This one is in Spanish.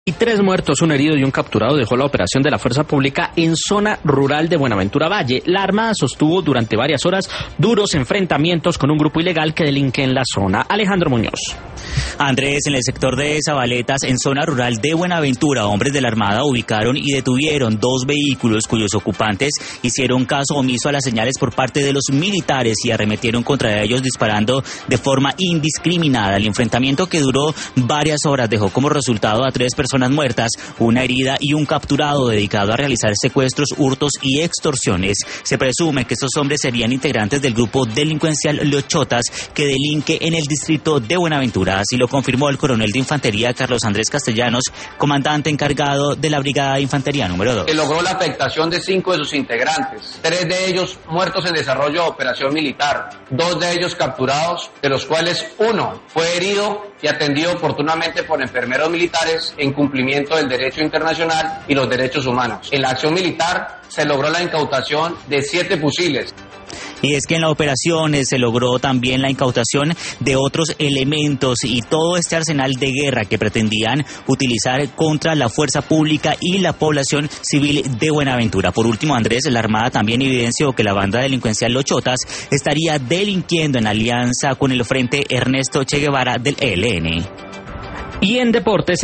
Y 3 muertos, un herido y un capturado dejó la operación de la fuerza pública en zona rural de Buenaventura Valle. La Armada sostuvo durante varias horas duros enfrentamientos con un grupo ilegal que delinque en la zona. Alejandro Muñoz. Andrés, en el sector de Zabaletas, en zona rural de Buenaventura, hombres de la Armada ubicaron y detuvieron 2 vehículos cuyos ocupantes hicieron caso omiso a las señales por parte de los militares y arremetieron contra ellos disparando de forma indiscriminada. El enfrentamiento, que duró varias horas, dejó como resultado a 3 personas muertas, una herida y un capturado dedicado a realizar secuestros, hurtos y extorsiones. Se presume que estos hombres serían integrantes del grupo delincuencial Los Chotas, que delinque en el distrito de Buenaventura. Así lo confirmó el coronel de infantería Carlos Andrés Castellanos, comandante encargado de la Brigada de Infantería número 2. Que logró la afectación de 5 de sus integrantes, 3 de ellos muertos en desarrollo de operación militar, 2 de ellos capturados, de los cuales 1 fue herido y atendido oportunamente por enfermeros militares en cumplimiento del derecho internacional y los derechos humanos. En la acción militar se logró la incautación de 7 fusiles. Y es que en la operación se logró también la incautación de otros elementos y todo este arsenal de guerra que pretendían utilizar contra la fuerza pública y la población civil de Buenaventura. Por último, Andrés, la Armada también evidenció que la banda delincuencial Los Chotas estaría delinquiendo en alianza con el Frente Ernesto Che Guevara del ELN. Y en deportes,